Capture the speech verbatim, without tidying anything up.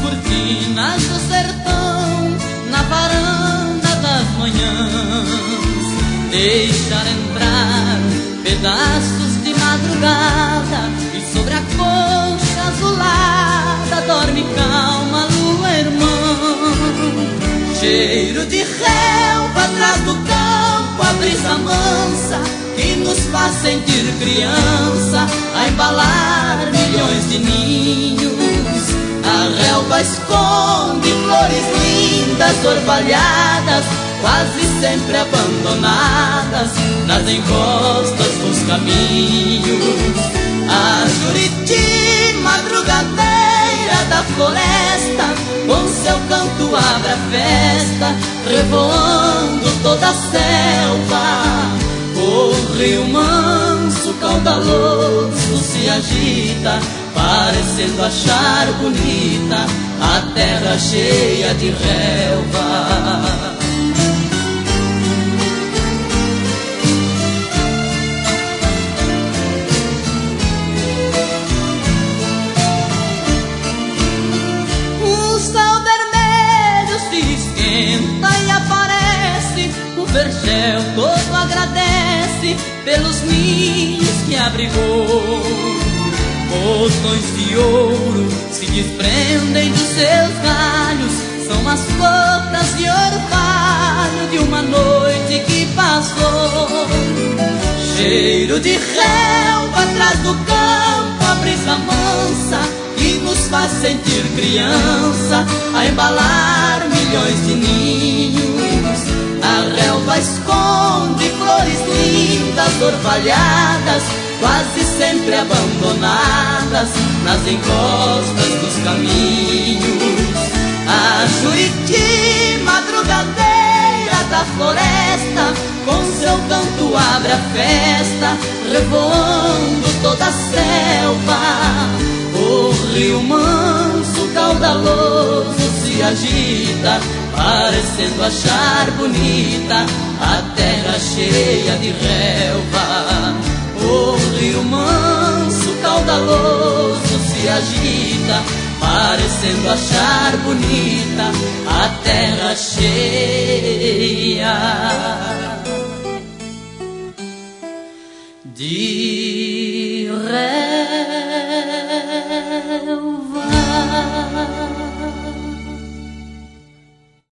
cortinas do sertão, na varanda das manhãs, deixar entrar pedaços de madrugada, e sobre a concha azulada dorme calma a lua irmã. Cheiro de relva atrás do campo, a brisa mansa que nos faz sentir criança, a embalar milhões de ninhos. A relva esconde flores lindas, orvalhadas, quase sempre abandonadas nas encostas dos caminhos. A Juriti, madrugadeira da floresta, com seu canto abre a festa, revoando toda a selva. O rio manso, caudaloso, se agita, parecendo achar bonita a terra cheia de relva. O sol vermelho se esquenta e aparece, o vergel todo agradece pelos ninhos que abrigou. Botões de ouro se desprendem dos seus galhos, são as gotas de orvalho de uma noite que passou. Cheiro de relva atrás do campo, a brisa mansa que nos faz sentir criança, a embalar milhões de ninhos. A relva esconde flores lindas, orvalhadas, quase sempre abandonadas nas encostas dos caminhos. A Juriti, madrugadeira da floresta, com seu canto abre a festa, revoando toda a selva. O rio manso, caudaloso, se agita, parecendo achar bonita a terra cheia de relva. O rio manso, caudaloso, se agita, parecendo achar bonita a terra cheia de